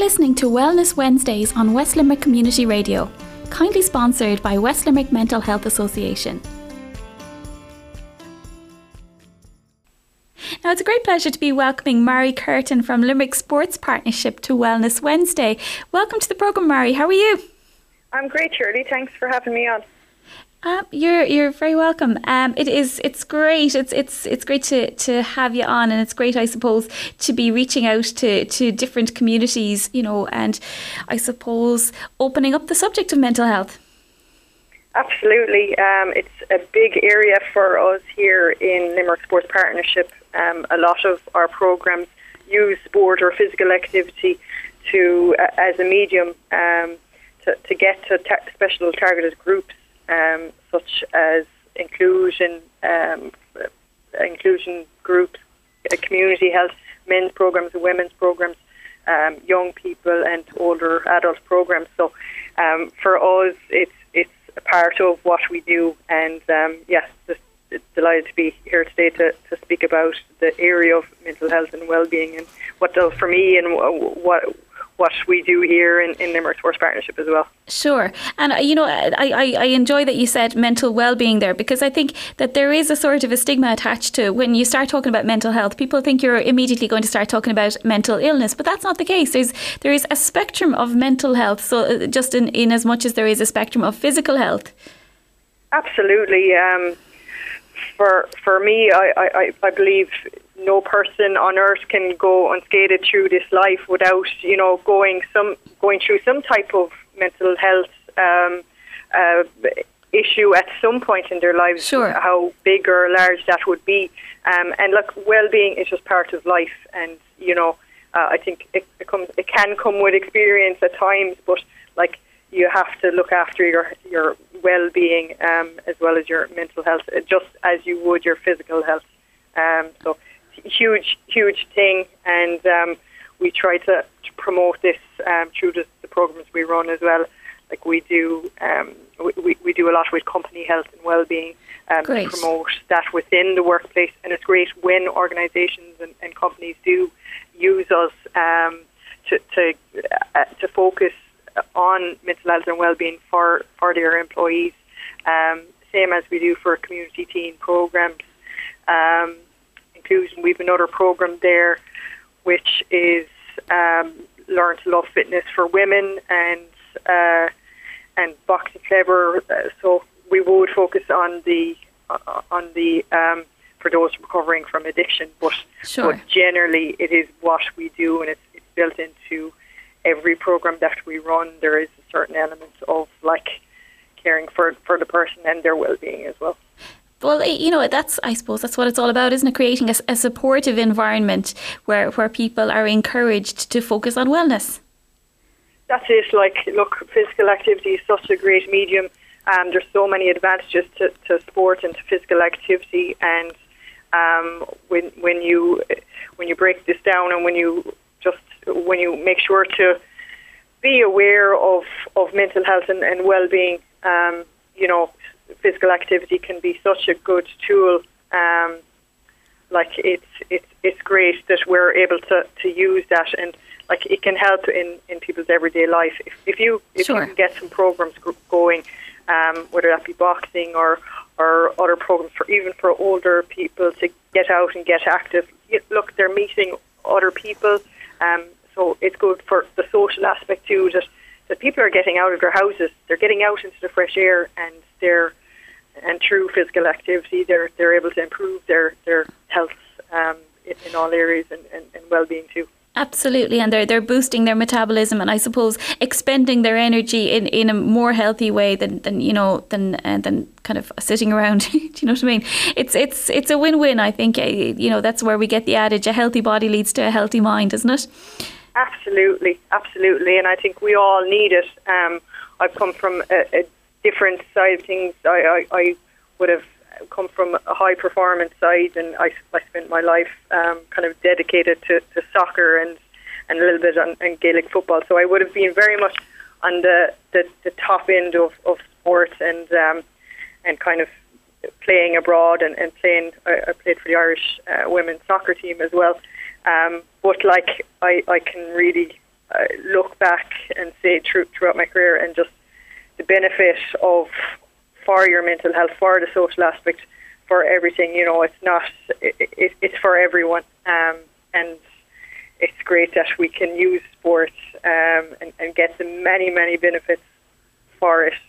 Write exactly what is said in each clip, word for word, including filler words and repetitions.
listening to Wellness Wednesdays on West Limerick Community Radio, kindly sponsored by West Limerick Mental Health Association. Now, it's a great pleasure to be welcoming Mary Curtin from Limerick Sports Partnership to Wellness Wednesday. Welcome to the programme, Mary. How are you? I'm great, Shirley. Thanks for having me on. Uh, you're you're very welcome. Um, it is it's great. It's it's it's great to, to have you on, and it's great, I suppose, to be reaching out to, to different communities, you know, and I suppose opening up the subject of mental health. Absolutely, um, it's a big area for us here in Limerick Sports Partnership. Um, a lot of our programmes use sport or physical activity to uh, as a medium um, to to get to ta- special targeted groups. Um, such as inclusion, um, inclusion groups, uh, community health, men's programs, women's programs, um, young people and older adult programs. So um, for us, it's it's a part of what we do, and um, yes, just delighted to be here today to, to speak about the area of mental health and well-being and what does for me and what. what we do here in, in Limerick Sports Partnership as well. Sure. And, uh, you know, I, I, I enjoy that you said mental well-being there, because I think that there is a sort of a stigma attached to when you start talking about mental health. People think you're immediately going to start talking about mental illness, but that's not the case. There's there is a spectrum of mental health, so just in, in as much as there is a spectrum of physical health. Absolutely. Um, for for me, I, I, I believe no person on earth can go unscathed through this life without, you know, going some going through some type of mental health um, uh, issue at some point in their lives. Sure. How big or large that would be, um, and look, well-being is just part of life, and you know, uh, I think it, it comes, it can come with experience at times, but like you have to look after your your well-being um, as well as your mental health, just as you would your physical health. Um, so. Huge, huge thing, and um, we try to, to promote this um, through the, the programs we run as well. Like we do, um, we, we do a lot with company health and well-being um, to promote that within the workplace, and it's great when organisations and, and companies do use us um, to to, uh, to focus on mental health and well-being for, for their employees. Um, same as we do for community teen programs. Um, Inclusion. We've another program there, which is um, Learn to Love Fitness for women and uh, and Boxing Clever. Uh, so we would focus on the uh, on the um, for those recovering from addiction, but, sure. but generally it is what we do, and it's, it's built into every program that we run. There is a certain element of like caring for for the person and their well-being as well. Well, you know, that's, I suppose that's what it's all about, isn't it? Creating a, a supportive environment where, where people are encouraged to focus on wellness. That's it. Like, look, physical activity is such a great medium. Um, there's so many advantages to, to sport and to physical activity. And um, when when you when you break this down and when you just when you make sure to be aware of, of mental health and, and well-being, um, you know, physical activity can be such a good tool. Um, like it's it's it's great that we're able to, to use that, and like it can help in, in people's everyday life. If if you if sure. you can get some programs going, um, whether that be boxing or or other programs for even for older people to get out and get active. Look, they're meeting other people, um, so it's good for the social aspect too. That that people are getting out of their houses, they're getting out into the fresh air, and they're and through physical activity, they're they're able to improve their their health um, in, in all areas and, and, and well-being too. Absolutely, and they're they're boosting their metabolism, and I suppose expending their energy in, in a more healthy way than, than you know than uh, than kind of sitting around. Do you know what I mean? It's it's it's a win-win. I think uh, you know that's where we get the adage: a healthy body leads to a healthy mind, isn't it? Absolutely, absolutely, and I think we all need it. Um, I've come from a, a different side of things. I, I, I would have come from a high performance side, and I, I spent my life um, kind of dedicated to, to soccer and, and a little bit on, on Gaelic football. So I would have been very much on the, the, the top end of, of sport and um, and kind of playing abroad and, and playing. I, I played for the Irish uh, women's soccer team as well. Um, but like I, I can really uh, look back and say through, throughout my career, and just the benefit of for your mental health, for the social aspect, for everything. You know, it's not it, it, it's for everyone, um, and it's great that we can use sports um, and, and get the many many benefits for it.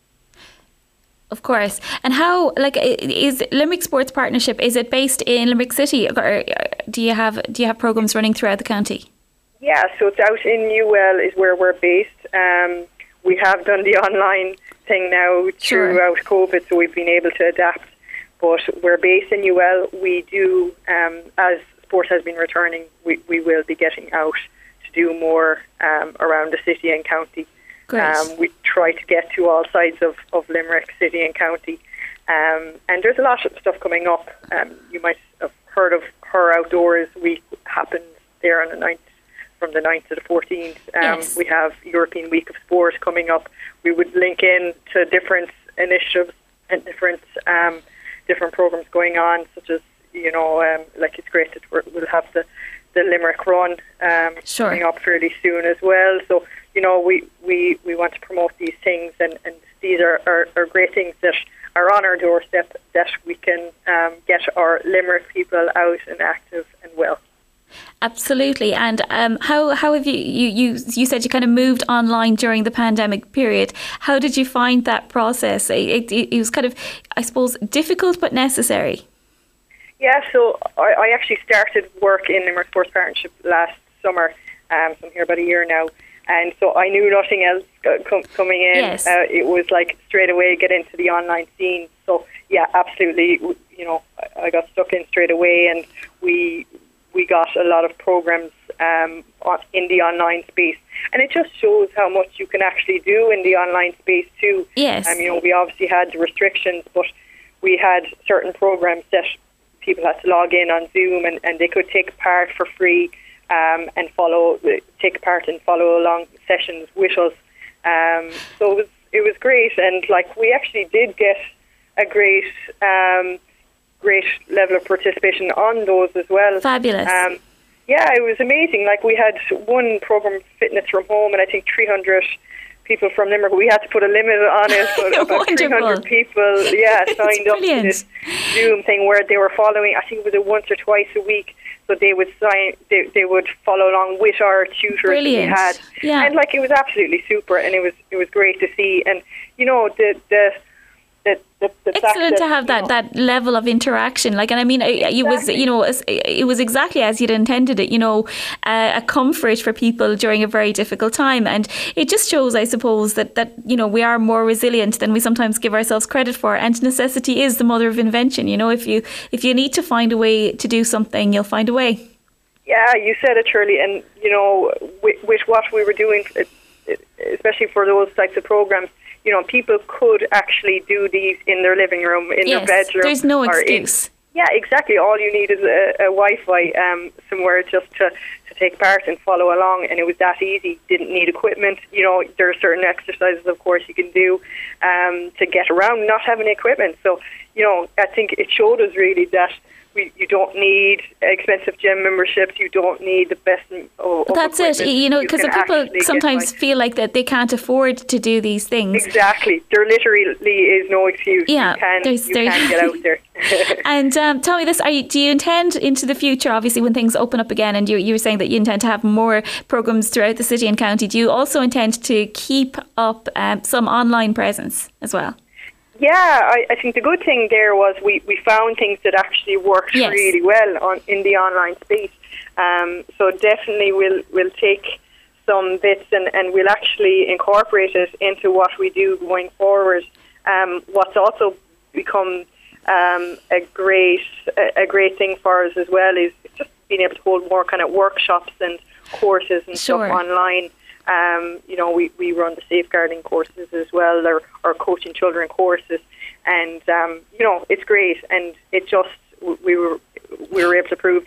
Of course. And how, like, is Limerick Sports Partnership, is it based in Limerick City, or do you have do you have programs running throughout the county? Yeah, so it's out in U L is where we're based. Um, we have done the online thing now throughout sure. COVID, so we've been able to adapt. But we're based in U L. We do, um, as sport has been returning, we, we will be getting out to do more um, around the city and county. Um, we try to get to all sides of, of Limerick City and county. Um, and there's a lot of stuff coming up. Um, you might have heard of Her Outdoors Week happens there on the ninth, from the ninth to the fourteenth. Um, yes. We have European Week of Sport coming up. We would link in to different initiatives and different um, different programs going on, such as, you know, um, like it's great that we're, we'll have the, the Limerick Run um, sure. coming up fairly soon as well. So, you know, we, we, we want to promote these things, and, and these are, are, are great things that are on our doorstep, that we can um, get our Limerick people out and active and well. Absolutely. And um, how how have you, you, you, you said you kind of moved online during the pandemic period. How did you find that process? It, it, it was kind of, I suppose, difficult but necessary. Yeah, so I, I actually started work in Limerick Sports Partnership last summer, um, so I'm here about a year now. And so I knew nothing else com- coming in. Yes. Uh, it was like straight away get into the online scene. So yeah, absolutely. You know, I got stuck in straight away, and we we got a lot of programs um, in the online space. And it just shows how much you can actually do in the online space too. Yes. Um, you know, we obviously had the restrictions, but we had certain programs that people had to log in on Zoom, and, and they could take part for free. Um, and follow, take part and follow along sessions with us. Um, so it was it was great, and like we actually did get a great um, great level of participation on those as well. Fabulous. Um, yeah, it was amazing. Like we had one program, Fitness from Home, and I think three hundred people from Limerick. We had to put a limit on it, but about three hundred people, yeah, signed up to this Zoom thing where they were following. I think it was a once or twice a week. So they would sign, they, they would follow along with our tutors Brilliant. that we had, yeah. and like it was absolutely super, and it was it was great to see, and you know the the the, the, the excellent fact that, to have that, know, that level of interaction. Like, and I mean, it, exactly. it was you know it was exactly as you'd intended it. You know, uh, a comfort for people during a very difficult time, and it just shows, I suppose, that that you know we are more resilient than we sometimes give ourselves credit for. And necessity is the mother of invention. You know, if you if you need to find a way to do something, you'll find a way. Yeah, you said it, Shirley, and you know, with, with what we were doing, especially for those types of programs, you know, people could actually do these in their living room, in yes, their bedroom. There's no excuse. In, yeah, exactly. All you need is a, a Wi-Fi um, somewhere just to, to take part and follow along, and it was that easy. Didn't need equipment. You know, there are certain exercises, of course, you can do um, to get around not having equipment. So, you know, I think it showed us really that We, you don't need expensive gym memberships. You don't need the best of, of That's it. You know, because people sometimes like, feel like that they can't afford to do these things. Exactly. There literally is no excuse. Yeah, you can, there's, you there's can get out there. And um, tell me this: Are you, do you intend into the future, obviously, when things open up again, and you you were saying that you intend to have more programs throughout the city and county? Do you also intend to keep up um, some online presence as well? Yeah, I, I think the good thing there was we, we found things that actually worked yes. really well on in the online space. Um, so definitely we'll we'll take some bits and, and we'll actually incorporate it into what we do going forward. Um, what's also become um, a great a, a great thing for us as well is just being able to hold more kind of workshops and courses and sure. stuff online. Um, you know, we, we run the safeguarding courses as well, or, or coaching children courses, and um, you know, it's great, and it just we were we were able to prove that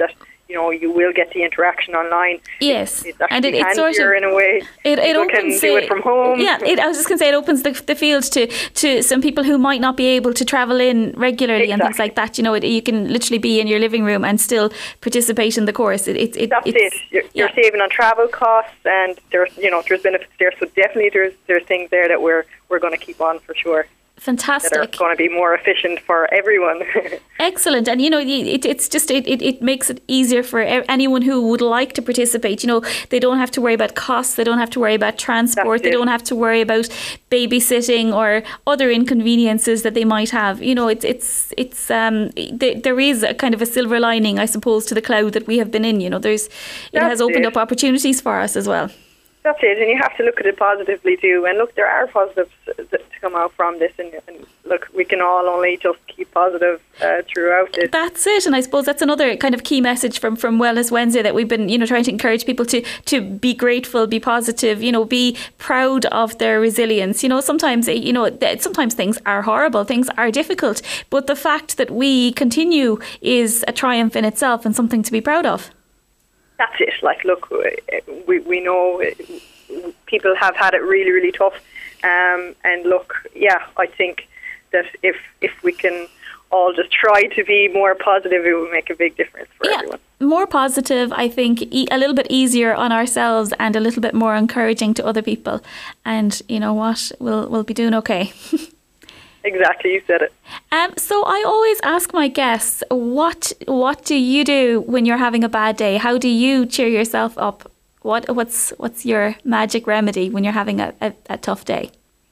you know, you will get the interaction online. Yes, it's, it's actually and it, it's handier sort of in a way. It, it people opens can do it, it from home. Yeah, it, I was just going to say it opens the, the field to, to some people who might not be able to travel in regularly exactly. and things like that. You know, it, you can literally be in your living room and still participate in the course. It, it, it, That's it's, it. You're, yeah. you're saving on travel costs, and there's you know there's benefits there. So definitely there's there's things there that we're we're going to keep on for sure. Fantastic. That are going to be more efficient for everyone. Excellent. And, you know, it, it's just, it, it, it makes it easier for anyone who would like to participate. You know, they don't have to worry about costs. They don't have to worry about transport. They don't have to worry about babysitting or other inconveniences that they might have. You know, it's, it's, it's, um, th- there is a kind of a silver lining, I suppose, to the cloud that we have been in. You know, there's, it That's has opened it. up opportunities for us as well. That's it, and you have to look at it positively too. And look, there are positives to come out from this, and, and look, we can all only just keep positive uh, throughout it. That's it, and I suppose that's another kind of key message from, from Wellness Wednesday, that we've been, you know, trying to encourage people to to be grateful, be positive, you know, be proud of their resilience. You know, sometimes, you know, sometimes things are horrible, things are difficult, but the fact that we continue is a triumph in itself and something to be proud of. That's it. Like, look, we we know people have had it really, really tough. Um, and look, yeah, I think that if if we can all just try to be more positive, it will make a big difference for yeah, everyone. More positive, I think, e- a little bit easier on ourselves and a little bit more encouraging to other people. And you know what? We'll we'll be doing okay. Exactly, you said it. Um, so I always ask my guests, what what do you do when you're having a bad day? How do you cheer yourself up? What what's what's your magic remedy when you're having a, a, a tough day?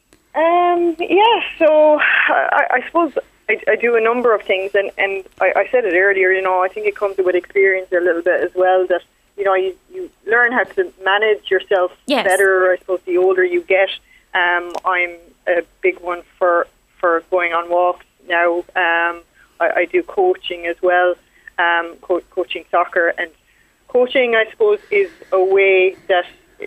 Um, yeah, so I, I suppose I, I do a number of things, and, and I, I said it earlier, you know, I think it comes with experience a little bit as well, that, you know, you, you learn how to manage yourself yes. better, I suppose, the older you get. Um, I'm a big one for for going on walks now. Um, I, I do coaching as well, um, co- coaching soccer. And coaching, I suppose, is a way that,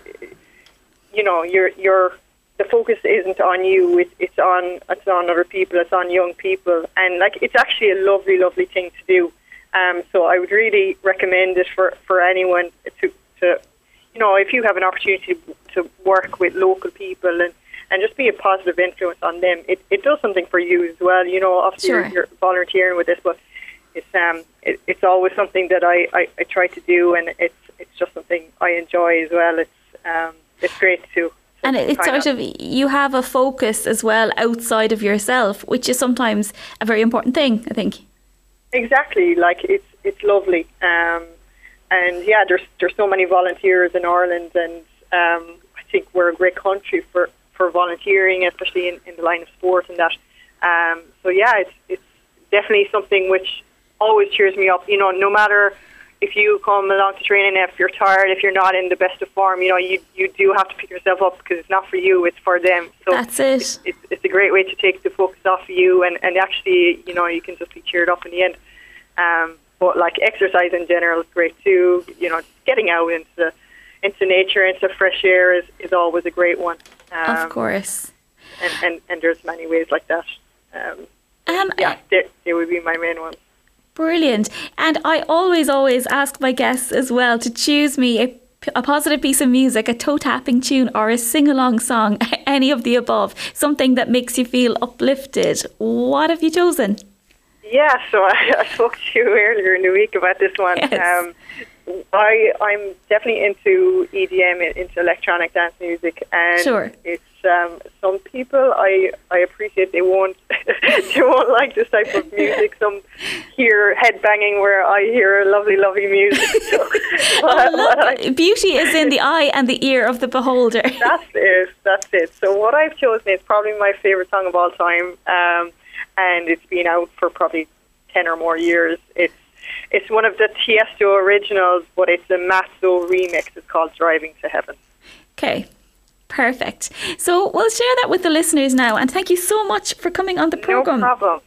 you know, you're, you're, the focus isn't on you, it, it's on it's on other people, it's on young people. And, like, it's actually a lovely, lovely thing to do. Um, so I would really recommend it for, for anyone to, to, you know, if you have an opportunity to work with local people and and just be a positive influence on them. It it does something for you as well. You know, obviously sure. you're, you're volunteering with this, but it's um it, it's always something that I, I, I try to do, and it's it's just something I enjoy as well. It's um it's great too. And it's sort of, you have a focus as well outside of yourself, which is sometimes a very important thing, I think. Exactly, like it's it's lovely. Um, and yeah, there's there's so many volunteers in Ireland, and um, I think we're a great country for. for volunteering, especially in, in the line of sport and that. Um, so yeah, it's it's definitely something which always cheers me up. You know, no matter if you come along to training, if you're tired, if you're not in the best of form, you know, you you do have to pick yourself up, because it's not for you, it's for them. So that's it. It's, it's, it's a great way to take the focus off of you, and, and actually, you know, you can just be cheered up in the end. Um, but like exercise in general is great too. You know, getting out into the, into nature, into fresh air is, is always a great one. Um, of course. And, and, and there's many ways like that. Um, um, yeah, they, they would be my main ones. Brilliant. And I always, always ask my guests as well to choose me a, a positive piece of music, a toe-tapping tune or a sing-along song, any of the above, something that makes you feel uplifted. What have you chosen? Yeah, so I, I spoke to you earlier in the week about this one. Yes. Um, I, I'm definitely into E D M, into electronic dance music, and sure. it's um, some people I, I appreciate they won't they won't like this type of music. Some hear head banging where I hear lovely, lovely music. So, oh, look, I, beauty is in the eye and the ear of the beholder. That's it. That's it. So what I've chosen is probably my favorite song of all time, um, and it's been out for probably ten or more years. It's It's one of the Tiesto originals, but it's a Mazzo remix. It's called Driving to Heaven. Okay, perfect. So we'll share that with the listeners now. And thank you so much for coming on the programme. No problem.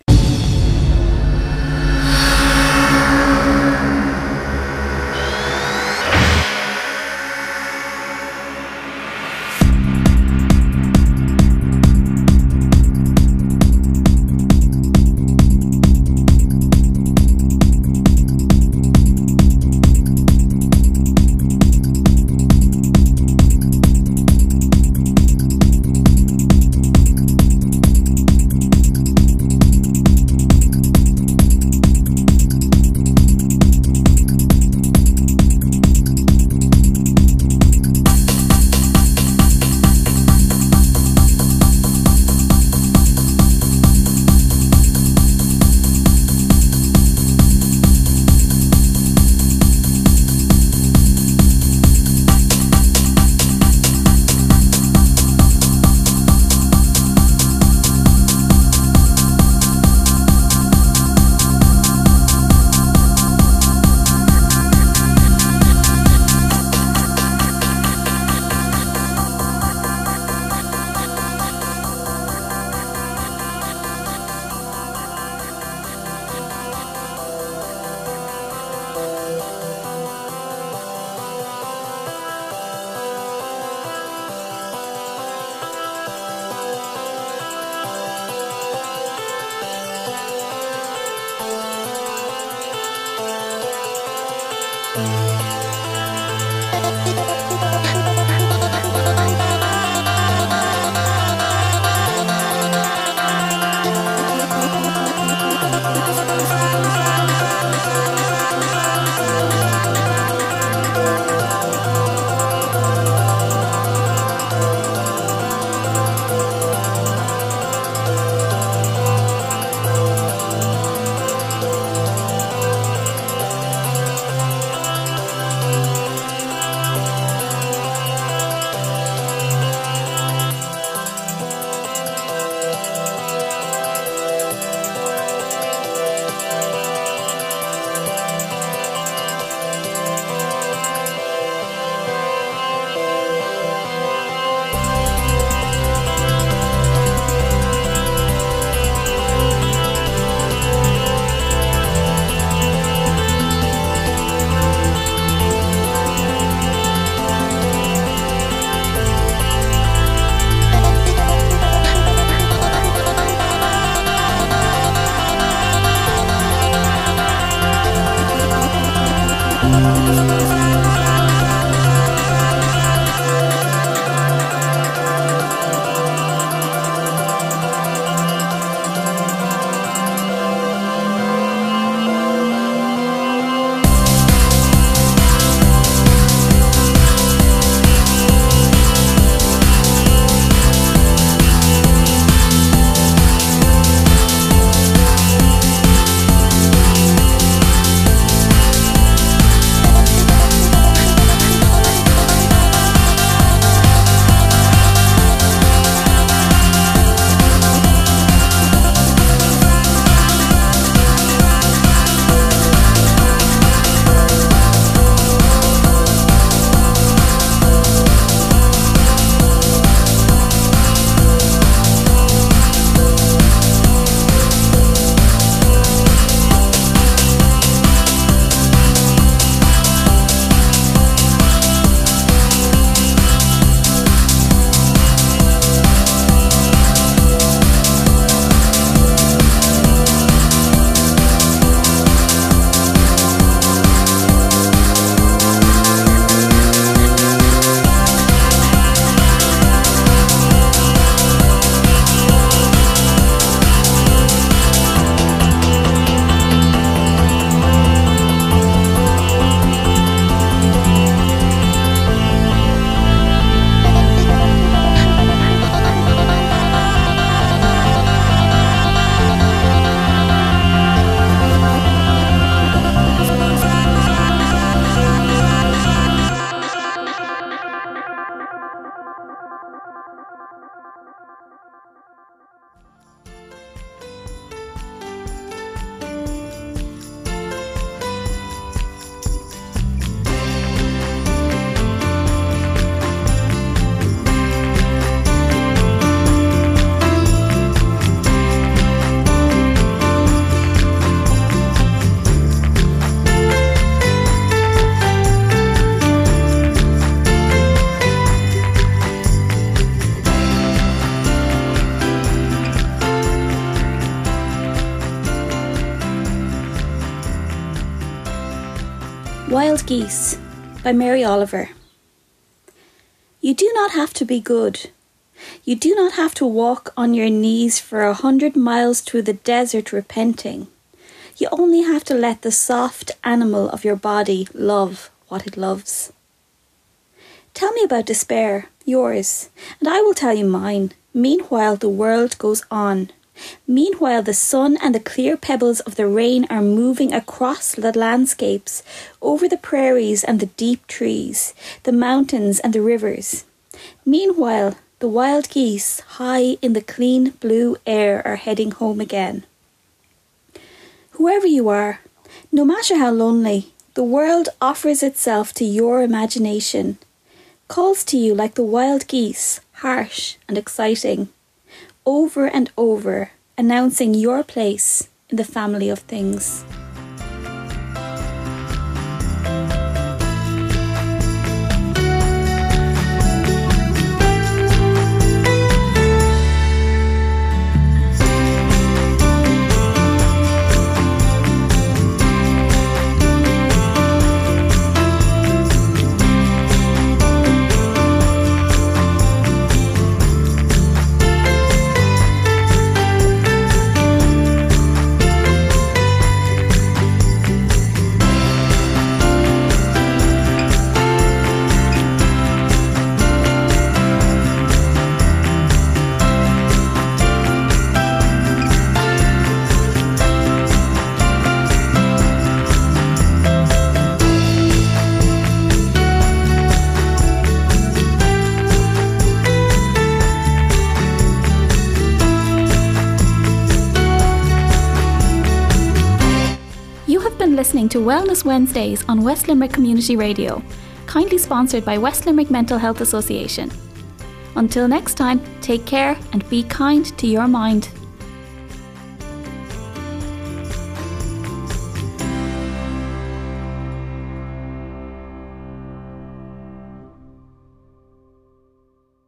Wild Geese by Mary Oliver. You do not have to be good. You do not have to walk on your knees for a hundred miles through the desert repenting. You only have to let the soft animal of your body love what it loves. Tell me about despair, yours, and I will tell you mine. Meanwhile the world goes on. Meanwhile the sun and the clear pebbles of the rain are moving across the landscapes, over the prairies and the deep trees, the mountains and the rivers. Meanwhile the wild geese, high in the clean blue air, are heading home again. Whoever you are, no matter how lonely, the world offers itself to your imagination, calls to you like the wild geese, harsh and exciting, over and over, announcing your place in the family of things. listening to Wellness Wednesdays on West Limerick Community Radio, kindly sponsored by West Limerick Mental Health Association. Until next time, take care and be kind to your mind.